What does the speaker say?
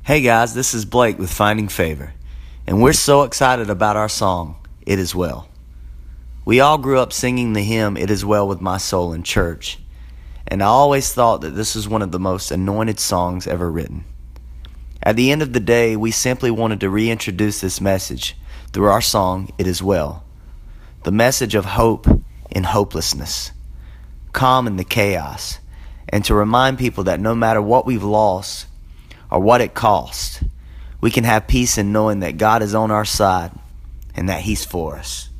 Hey guys, this is Blake with Finding Favor, and we're so excited about our song, It Is Well. We all grew up singing the hymn, It Is Well With My Soul in church, and I always thought that this was one of the most anointed songs ever written. At the end of the day, we simply wanted to reintroduce this message through our song, It Is Well. The message of hope in hopelessness, calm in the chaos, and to remind people that no matter what we've lost or what it costs, we can have peace in knowing that God is on our side and that He's for us.